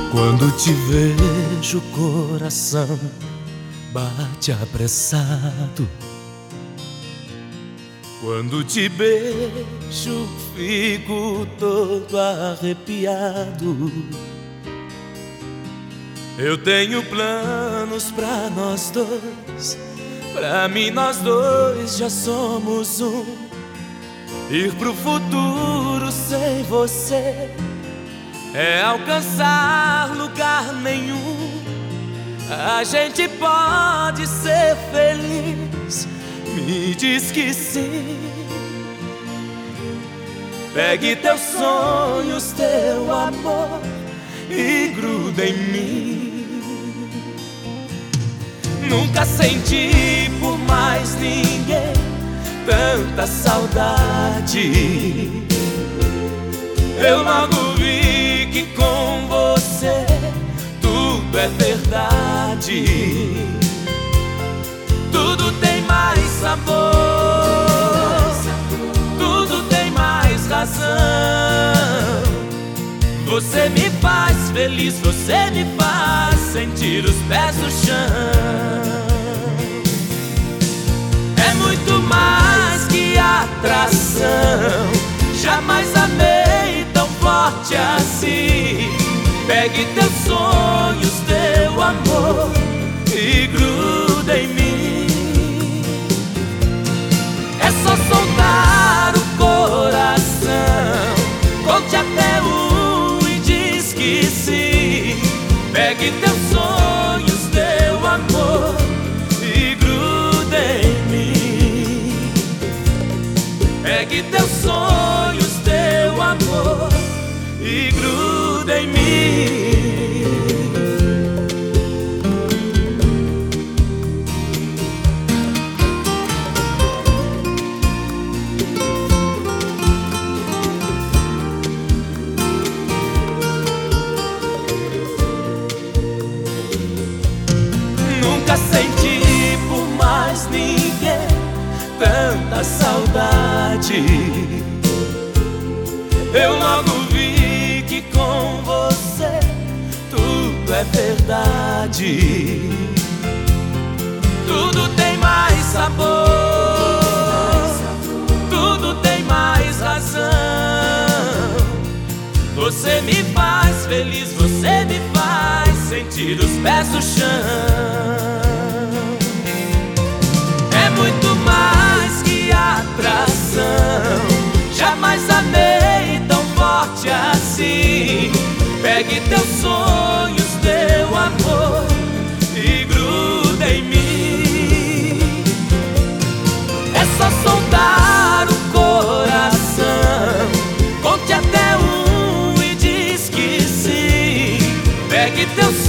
Quando te vejo, o coração bate apressado. Quando te beijo, fico todo arrepiado. Eu tenho planos pra nós dois. Pra mim nós dois já somos um. Ir pro futuro sem você é alcançar lugar nenhum. A gente pode ser feliz, me diz que sim. Pegue teus sonhos, teu amor e gruda em mim. Nunca senti por mais ninguém tanta saudade. Eu logo vi que com você tudo é verdade. Tudo tem mais sabor, tudo tem mais razão. Você me faz feliz, você me faz sentir os pés no chão. É muito mais que atração, jamais amei tão forte assim. Pegue teus sonhos, teu amor e gruda em mim. É só soltar o coração, conte até um e diz que sim. Pegue teus sonhos, teu amor e gruda em mim. Pegue teus sonhos, teu amor e gruda em mim. Nunca senti por mais ninguém tanta saudade. Eu logo vi que com você tudo é verdade. Tudo tem mais sabor, tudo tem mais razão. Você me faz feliz, você me faz sentir os pés no chão. É muito mais que atração, jamais amei tão forte assim. Pegue teus sonhos, teu amor e gruda em mim. É só soltar o coração, conte até um e diz que sim. Pegue teus